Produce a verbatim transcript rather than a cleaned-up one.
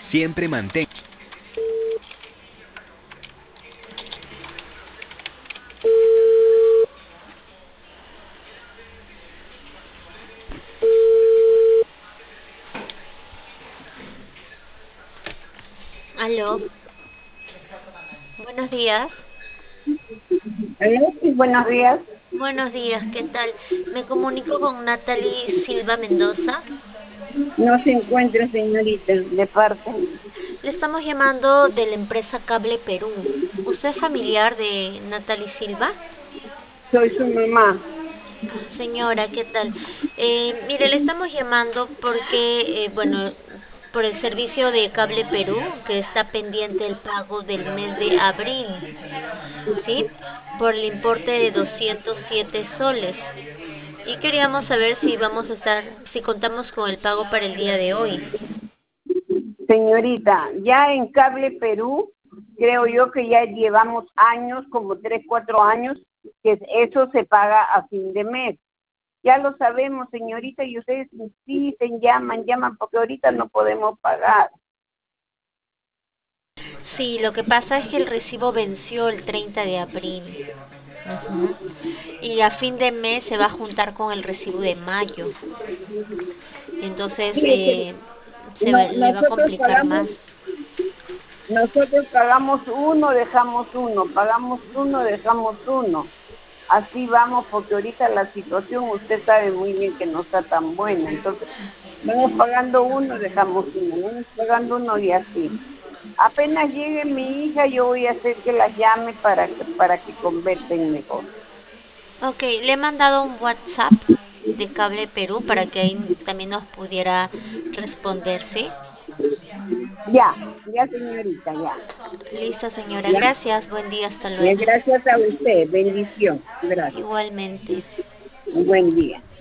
Siempre mantén. Aló, buenos días. Aló, sí, buenos días. Buenos días, ¿qué tal? Me comunico con Natalie Silva Mendoza. No se encuentra, señorita, de parte. Le estamos llamando de la empresa Cable Perú. ¿Usted es familiar de Natalie Silva? Soy su mamá. Señora, ¿qué tal? Eh, mire, le estamos llamando porque, eh, bueno, por el servicio de Cable Perú, que está pendiente el pago del mes de abril, ¿sí? Por el importe de doscientos siete soles. Y queríamos saber si vamos a estar, si contamos con el pago para el día de hoy. Señorita, ya en Cable Perú, creo yo que ya llevamos años, como tres, cuatro años, que eso se paga a fin de mes. Ya lo sabemos, señorita, y ustedes insisten, llaman, llaman, porque ahorita no podemos pagar. Sí, lo que pasa es que el recibo venció el treinta de abril. Ujú. Y a fin de mes se va a juntar con el recibo de mayo. Entonces Fíjese, eh, se no, va- le va a nosotros complicar pagamos, más. nosotros pagamos uno, dejamos uno, pagamos uno, dejamos uno. Así vamos, porque ahorita la situación usted sabe muy bien que no está tan buena. Entonces, vamos pagando uno, dejamos uno, vamos pagando uno y así. Apenas llegue mi hija, yo voy a hacer que la llame para que, para que conversen mejor. Ok, le he mandado un WhatsApp de Cable Perú para que ahí también nos pudiera responder, ¿sí? Ya, ya señorita, ya. Listo, señora. Ya, Gracias. Buen día. Hasta ya luego. gracias a usted, bendición. Gracias. Igualmente. Un buen día.